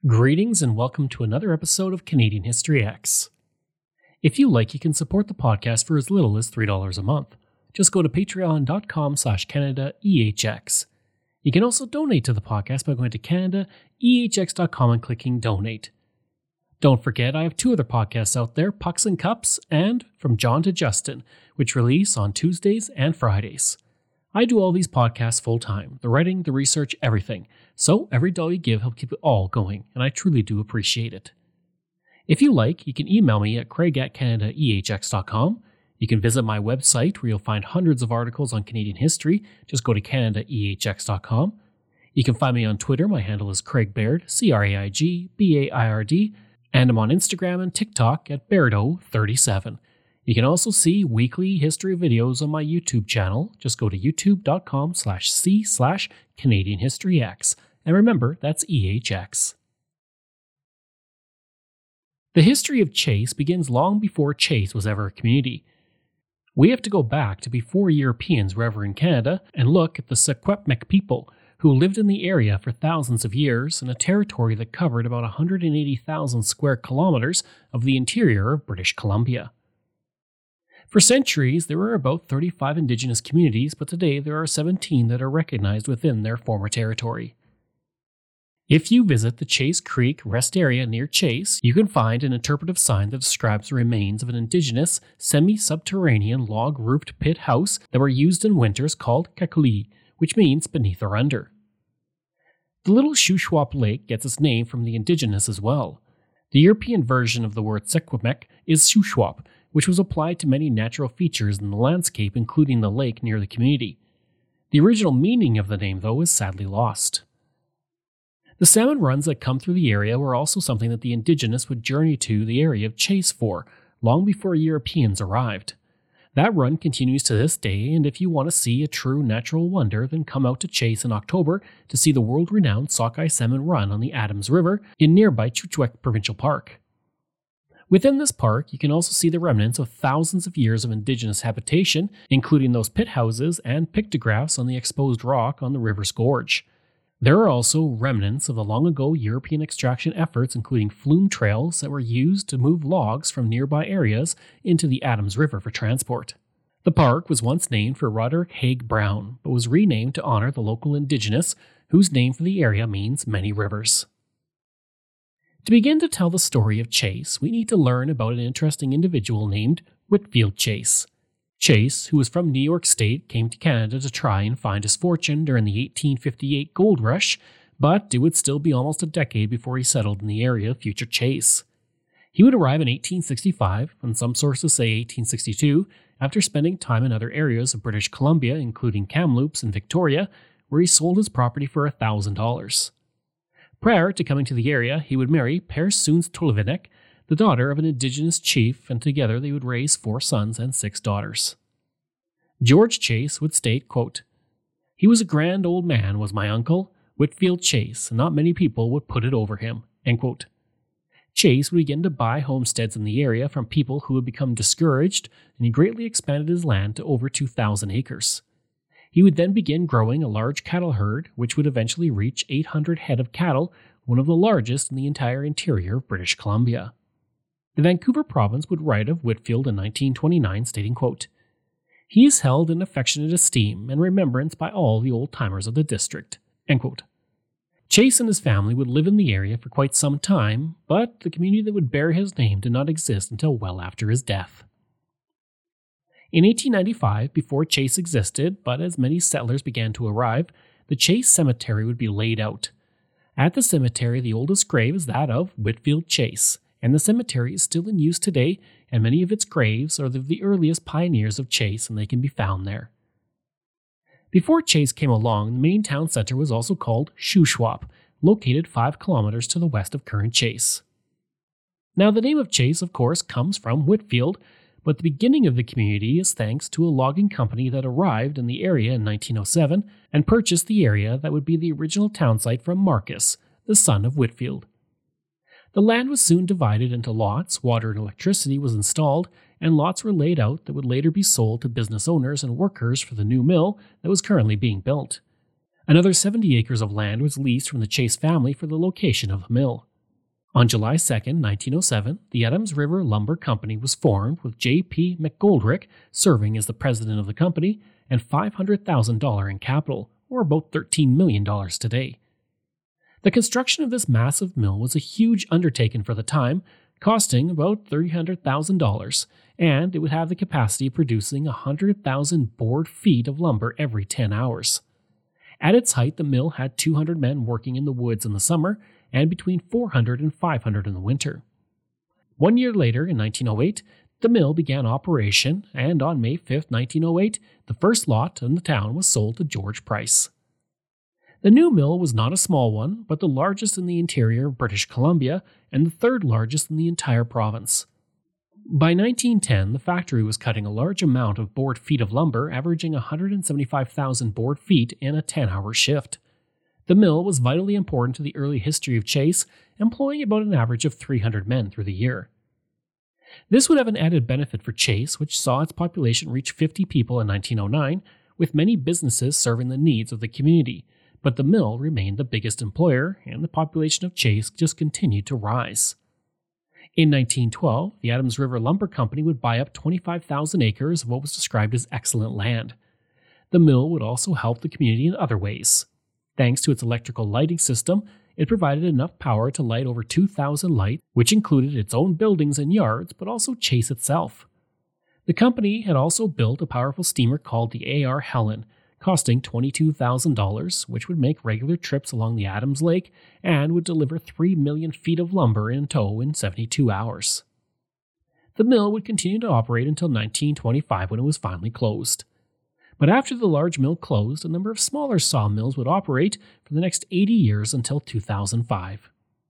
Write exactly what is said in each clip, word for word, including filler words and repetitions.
Greetings and welcome to another episode of Canadian History X. If you like, you can support the podcast for as little as three dollars a month. Just go to patreon.com slash CanadaEHX. You can also donate to the podcast by going to Canada E H X dot com and clicking Donate. Don't forget, I have two other podcasts out there, Pucks and Cups and From John to Justin, which release on Tuesdays and Fridays. I do all these podcasts full-time, the writing, the research, everything. So every dollar you give helps keep it all going, and I truly do appreciate it. If you like, you can email me at craig at canada e h x dot com. You can visit my website where you'll find hundreds of articles on Canadian history. Just go to canada e h x dot com. You can find me on Twitter. My handle is Craig Baird, C R A I G B A I R D, and I'm on Instagram and TikTok at Bairdo thirty-seven. You can also see weekly history videos on my YouTube channel. Just go to youtube.com slash c slash Canadian History X. And remember, that's E H X. The history of Chase begins long before Chase was ever a community. We have to go back to before Europeans were ever in Canada and look at the Secwepemc people who lived in the area for thousands of years in a territory that covered about one hundred eighty thousand square kilometers of the interior of British Columbia. For centuries, there were about thirty-five Indigenous communities, but today there are seventeen that are recognized within their former territory. If you visit the Chase Creek rest area near Chase, you can find an interpretive sign that describes the remains of an Indigenous, semi-subterranean log-roofed pit house that were used in winters called Kakuli, which means beneath or under. The little Shuswap Lake gets its name from the Indigenous as well. The European version of the word Secwepemc is Shuswap, which was applied to many natural features in the landscape, including the lake near the community. The original meaning of the name, though, is sadly lost. The salmon runs that come through the area were also something that the Indigenous would journey to the area of Chase for, long before Europeans arrived. That run continues to this day, and if you want to see a true natural wonder, then come out to Chase in October to see the world-renowned Sockeye Salmon Run on the Adams River in nearby Chugach Provincial Park. Within this park, you can also see the remnants of thousands of years of Indigenous habitation, including those pit houses and pictographs on the exposed rock on the river's gorge. There are also remnants of the long-ago European extraction efforts, including flume trails that were used to move logs from nearby areas into the Adams River for transport. The park was once named for Roderick Haig Brown, but was renamed to honor the local Indigenous, whose name for the area means many rivers. To begin to tell the story of Chase, we need to learn about an interesting individual named Whitfield Chase. Chase, who was from New York State, came to Canada to try and find his fortune during the eighteen fifty-eight gold rush, but it would still be almost a decade before he settled in the area of future Chase. He would arrive in eighteen sixty-five, and some sources say eighteen sixty-two, after spending time in other areas of British Columbia, including Kamloops and Victoria, where he sold his property for one thousand dollars. Prior to coming to the area, he would marry Per Soons Tolivinek, the daughter of an Indigenous chief, and together they would raise four sons and six daughters. George Chase would state, quote, "He was a grand old man, was my uncle, Whitfield Chase, and not many people would put it over him." End quote. Chase would begin to buy homesteads in the area from people who had become discouraged, and he greatly expanded his land to over two thousand acres. He would then begin growing a large cattle herd, which would eventually reach eight hundred head of cattle, one of the largest in the entire interior of British Columbia. The Vancouver province would write of Whitfield in nineteen twenty-nine, stating, quote, "He is held in affectionate esteem and remembrance by all the old-timers of the district." End quote. Chase and his family would live in the area for quite some time, but the community that would bear his name did not exist until well after his death. In eighteen ninety-five, before Chase existed, but as many settlers began to arrive, the Chase Cemetery would be laid out. At the cemetery, the oldest grave is that of Whitfield Chase, and the cemetery is still in use today, and many of its graves are of the earliest pioneers of Chase, and they can be found there. Before Chase came along, the main town center was also called Shuswap, located five kilometers to the west of current Chase. Now, the name of Chase, of course, comes from Whitfield, but the beginning of the community is thanks to a logging company that arrived in the area in nineteen oh seven and purchased the area that would be the original town site from Marcus, the son of Whitfield. The land was soon divided into lots, water and electricity was installed, and lots were laid out that would later be sold to business owners and workers for the new mill that was currently being built. Another seventy acres of land was leased from the Chase family for the location of the mill. On July second, nineteen oh seven, the Adams River Lumber Company was formed with J P McGoldrick serving as the president of the company and five hundred thousand dollars in capital, or about thirteen million dollars today. The construction of this massive mill was a huge undertaking for the time, costing about three hundred thousand dollars, and it would have the capacity of producing one hundred thousand board feet of lumber every ten hours. At its height, the mill had two hundred men working in the woods in the summer and between four hundred and five hundred in the winter. One year later, in nineteen oh eight, the mill began operation, and on May fifth, nineteen oh eight, the first lot in the town was sold to George Price. The new mill was not a small one, but the largest in the interior of British Columbia and the third largest in the entire province. By nineteen ten, the factory was cutting a large amount of board feet of lumber, averaging one hundred seventy-five thousand board feet in a ten-hour shift. The mill was vitally important to the early history of Chase, employing about an average of three hundred men through the year. This would have an added benefit for Chase, which saw its population reach fifty people in nineteen oh nine, with many businesses serving the needs of the community, but the mill remained the biggest employer, and the population of Chase just continued to rise. In nineteen twelve, the Adams River Lumber Company would buy up twenty-five thousand acres of what was described as excellent land. The mill would also help the community in other ways. Thanks to its electrical lighting system, it provided enough power to light over two thousand lights, which included its own buildings and yards, but also Chase itself. The company had also built a powerful steamer called the A R Helen, costing twenty-two thousand dollars, which would make regular trips along the Adams Lake and would deliver three million feet of lumber in tow in seventy-two hours. The mill would continue to operate until nineteen twenty-five when it was finally closed. But after the large mill closed, a number of smaller sawmills would operate for the next eighty years until two thousand five.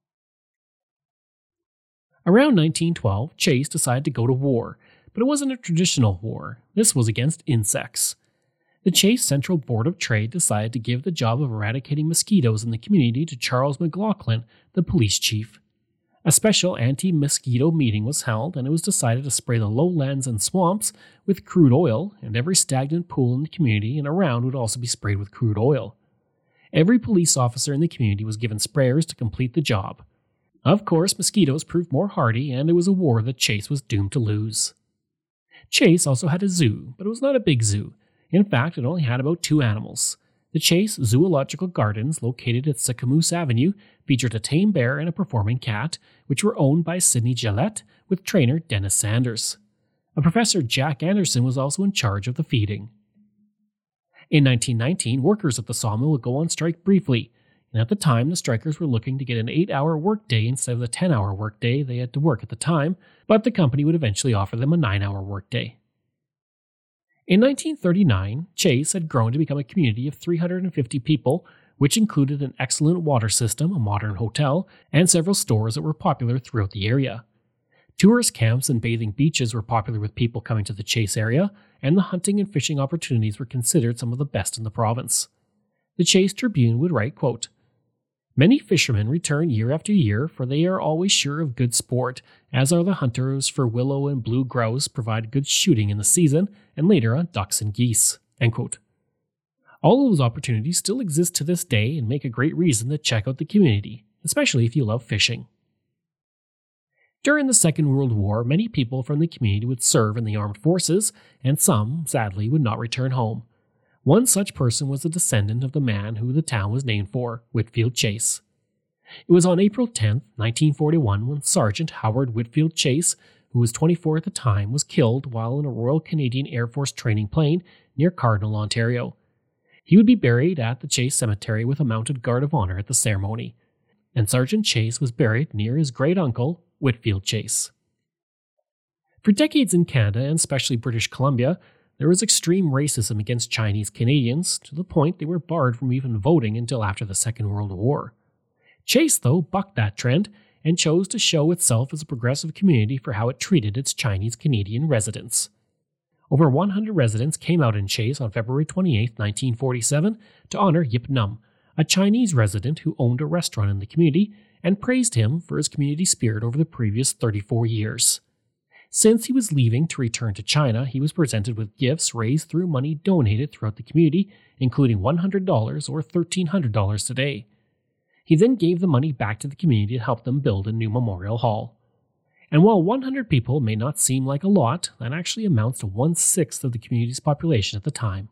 Around nineteen twelve, Chase decided to go to war, but it wasn't a traditional war. This was against insects. The Chase Central Board of Trade decided to give the job of eradicating mosquitoes in the community to Charles McLaughlin, the police chief. A special anti-mosquito meeting was held, and it was decided to spray the lowlands and swamps with crude oil, and every stagnant pool in the community and around would also be sprayed with crude oil. Every police officer in the community was given sprayers to complete the job. Of course, mosquitoes proved more hardy, and it was a war that Chase was doomed to lose. Chase also had a zoo, but it was not a big zoo. In fact, it only had about two animals. The Chase Zoological Gardens, located at Sycamoose Avenue, featured a tame bear and a performing cat, which were owned by Sidney Gillette with trainer Dennis Sanders. A Professor Jack Anderson was also in charge of the feeding. In nineteen nineteen, workers at the sawmill would go on strike briefly, and at the time the strikers were looking to get an eight-hour workday instead of the ten-hour workday they had to work at the time, but the company would eventually offer them a nine-hour workday. In nineteen thirty-nine, Chase had grown to become a community of three hundred fifty people, which included an excellent water system, a modern hotel, and several stores that were popular throughout the area. Tourist camps and bathing beaches were popular with people coming to the Chase area, and the hunting and fishing opportunities were considered some of the best in the province. The Chase Tribune would write, quote, "Many fishermen return year after year, for they are always sure of good sport, as are the hunters, for willow and blue grouse provide good shooting in the season, and later on ducks and geese." End quote. All of those opportunities still exist to this day and make a great reason to check out the community, especially if you love fishing. During the Second World War, many people from the community would serve in the armed forces, and some, sadly, would not return home. One such person was a descendant of the man who the town was named for, Whitfield Chase. It was on April tenth, nineteen forty-one, when Sergeant Howard Whitfield Chase, who was twenty-four at the time, was killed while in a Royal Canadian Air Force training plane near Cardinal, Ontario. He would be buried at the Chase Cemetery with a mounted guard of honor at the ceremony, and Sergeant Chase was buried near his great-uncle, Whitfield Chase. For decades in Canada, and especially British Columbia, there was extreme racism against Chinese Canadians, to the point they were barred from even voting until after the Second World War. Chase, though, bucked that trend and chose to show itself as a progressive community for how it treated its Chinese Canadian residents. Over one hundred residents came out in Chase on February twenty-eighth, nineteen forty-seven, to honor Yip Num, a Chinese resident who owned a restaurant in the community, and praised him for his community spirit over the previous thirty-four years. Since he was leaving to return to China, he was presented with gifts raised through money donated throughout the community, including one hundred dollars or one thousand three hundred dollars today. He then gave the money back to the community to help them build a new memorial hall. And while one hundred people may not seem like a lot, that actually amounts to one-sixth of the community's population at the time.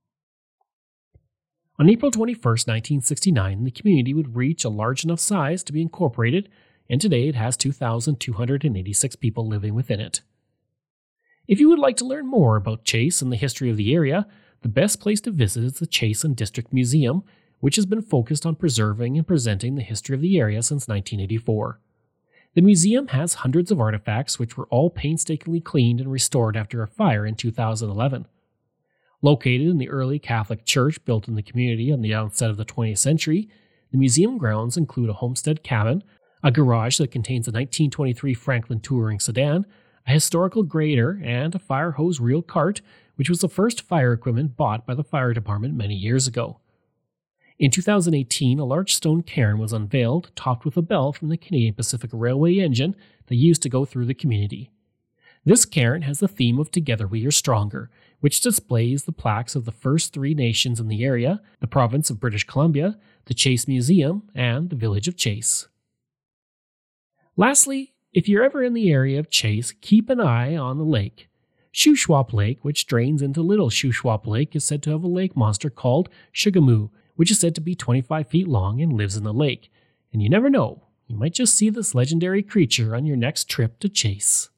On April twenty-first, nineteen sixty-nine, the community would reach a large enough size to be incorporated, and today it has two thousand two hundred eighty-six people living within it. If you would like to learn more about Chase and the history of the area, the best place to visit is the Chase and District Museum, which has been focused on preserving and presenting the history of the area since nineteen eighty-four. The museum has hundreds of artifacts which were all painstakingly cleaned and restored after a fire in two thousand eleven. Located in the early Catholic church built in the community on the outset of the twentieth century, the museum grounds include a homestead cabin, a garage that contains a nineteen twenty-three Franklin touring sedan, a historical grader, and a fire hose reel cart, which was the first fire equipment bought by the fire department many years ago. In two thousand eighteen, a large stone cairn was unveiled, topped with a bell from the Canadian Pacific Railway engine that used to go through the community. This cairn has the theme of Together We Are Stronger, which displays the plaques of the first three nations in the area, the province of British Columbia, the Chase Museum, and the village of Chase. Lastly, if you're ever in the area of Chase, keep an eye on the lake. Shuswap Lake, which drains into Little Shuswap Lake, is said to have a lake monster called Shugamu, which is said to be twenty-five feet long and lives in the lake. And you never know, you might just see this legendary creature on your next trip to Chase.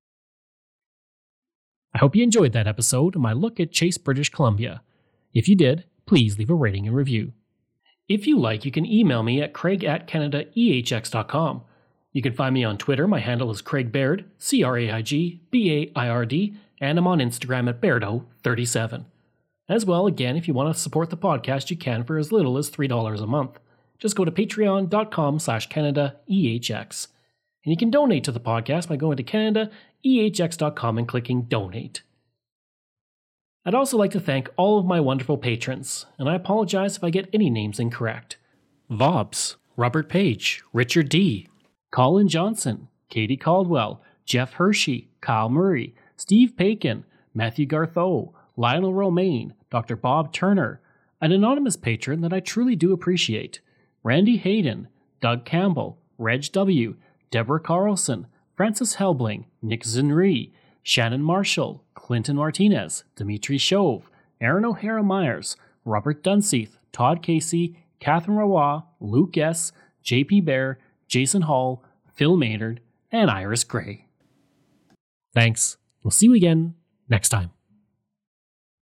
I hope you enjoyed that episode of my look at Chase, British Columbia. If you did, please leave a rating and review. If you like, you can email me at craig at canada e h x dot com. You can find me on Twitter. My handle is Craig Baird, C R A I G B A I R D, and I'm on Instagram at Bairdo thirty-seven. As well, again, if you want to support the podcast, you can for as little as three dollars a month. Just go to patreon.com slash Canada EHX. And you can donate to the podcast by going to canada e h x dot com and clicking Donate. I'd also like to thank all of my wonderful patrons, and I apologize if I get any names incorrect. Vobs, Robert Page, Richard D., Colin Johnson, Katie Caldwell, Jeff Hershey, Kyle Murray, Steve Pakin, Matthew Gartho, Lionel Romaine, Doctor Bob Turner, an anonymous patron that I truly do appreciate, Randy Hayden, Doug Campbell, Reg W., Deborah Carlson, Francis Helbling, Nick Zinri, Shannon Marshall, Clinton Martinez, Dimitri Chauve, Aaron O'Hara Myers, Robert Dunseith, Todd Casey, Catherine Rawa, Luke S., J P Bear, Jason Hall, Phil Maynard, and Iris Gray. Thanks. We'll see you again next time.